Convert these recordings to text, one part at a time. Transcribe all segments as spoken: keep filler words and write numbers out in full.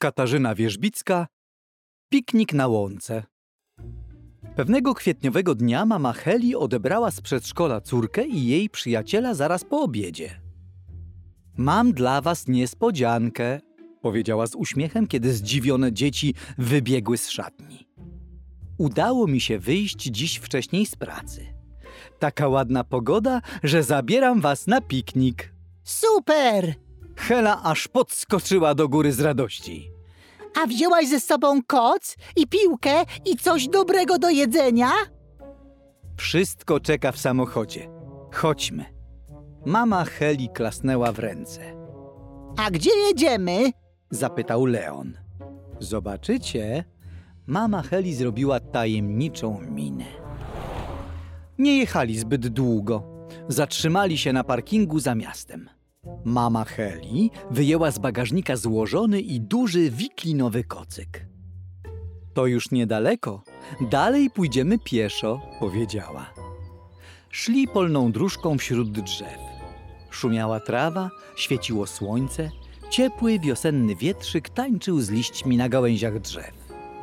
Katarzyna Wierzbicka. Piknik na łące. Pewnego kwietniowego dnia mama Heli odebrała z przedszkola córkę i jej przyjaciela zaraz po obiedzie. Mam dla was niespodziankę, powiedziała z uśmiechem, kiedy zdziwione dzieci wybiegły z szatni. Udało mi się wyjść dziś wcześniej z pracy. Taka ładna pogoda, że zabieram was na piknik. Super! Hela aż podskoczyła do góry z radości. A wzięłaś ze sobą koc i piłkę i coś dobrego do jedzenia? Wszystko czeka w samochodzie. Chodźmy. Mama Heli klasnęła w ręce. A gdzie jedziemy? Zapytał Leon. Zobaczycie, mama Heli zrobiła tajemniczą minę. Nie jechali zbyt długo. Zatrzymali się na parkingu za miastem. Mama Heli wyjęła z bagażnika złożony i duży wiklinowy kocyk. To już niedaleko. Dalej pójdziemy pieszo, powiedziała. Szli polną dróżką wśród drzew. Szumiała trawa, świeciło słońce, ciepły wiosenny wietrzyk tańczył z liśćmi na gałęziach drzew.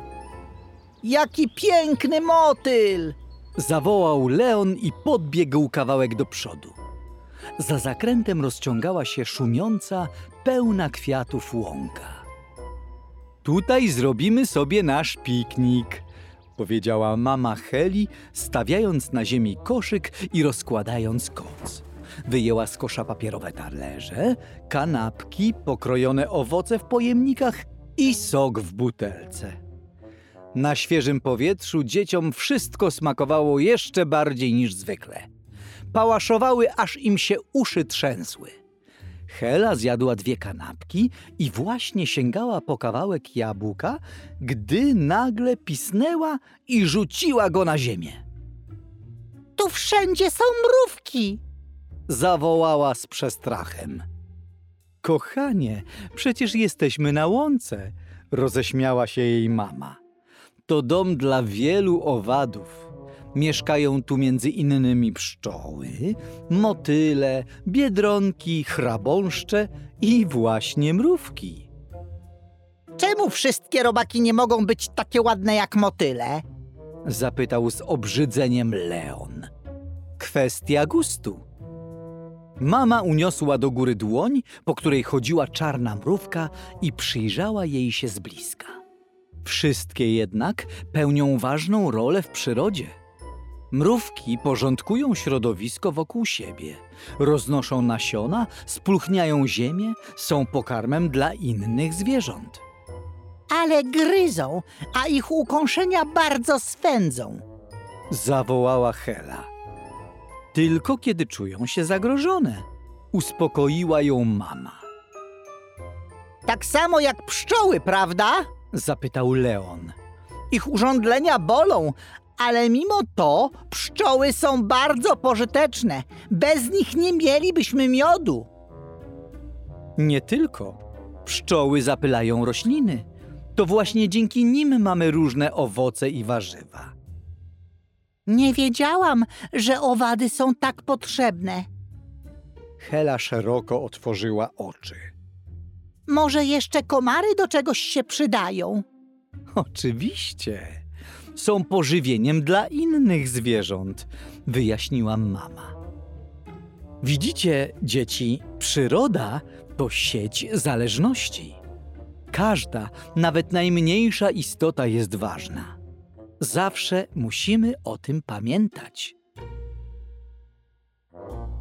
Jaki piękny motyl! Zawołał Leon i podbiegł kawałek do przodu. Za zakrętem rozciągała się szumiąca, pełna kwiatów łąka. Tutaj zrobimy sobie nasz piknik, powiedziała mama Heli, stawiając na ziemi koszyk i rozkładając koc. Wyjęła z kosza papierowe talerze, kanapki, pokrojone owoce w pojemnikach i sok w butelce. Na świeżym powietrzu dzieciom wszystko smakowało jeszcze bardziej niż zwykle. Pałaszowały, aż im się uszy trzęsły. Hela zjadła dwie kanapki i właśnie sięgała po kawałek jabłka, gdy nagle pisnęła i rzuciła go na ziemię. Tu wszędzie są mrówki! Zawołała z przestrachem. Kochanie, przecież jesteśmy na łące, roześmiała się jej mama. To dom dla wielu owadów. Mieszkają tu między innymi pszczoły, motyle, biedronki, chrabąszcze i właśnie mrówki. Czemu wszystkie robaki nie mogą być takie ładne jak motyle? Zapytał z obrzydzeniem Leon. Kwestia gustu. Mama uniosła do góry dłoń, po której chodziła czarna mrówka i przyjrzała jej się z bliska. Wszystkie jednak pełnią ważną rolę w przyrodzie. Mrówki porządkują środowisko wokół siebie, roznoszą nasiona, spróchniają ziemię, są pokarmem dla innych zwierząt. Ale gryzą, a ich ukąszenia bardzo swędzą. Zawołała Hela. Tylko kiedy czują się zagrożone, uspokoiła ją mama. Tak samo jak pszczoły, prawda? Zapytał Leon. Ich urządlenia bolą, ale mimo to pszczoły są bardzo pożyteczne. Bez nich nie mielibyśmy miodu. Nie tylko. Pszczoły zapylają rośliny. To właśnie dzięki nim mamy różne owoce i warzywa. Nie wiedziałam, że owady są tak potrzebne. Hela szeroko otworzyła oczy. Może jeszcze komary do czegoś się przydają? Oczywiście. Są pożywieniem dla innych zwierząt, wyjaśniła mama. Widzicie, dzieci, przyroda to sieć zależności. Każda, nawet najmniejsza istota jest ważna. Zawsze musimy o tym pamiętać.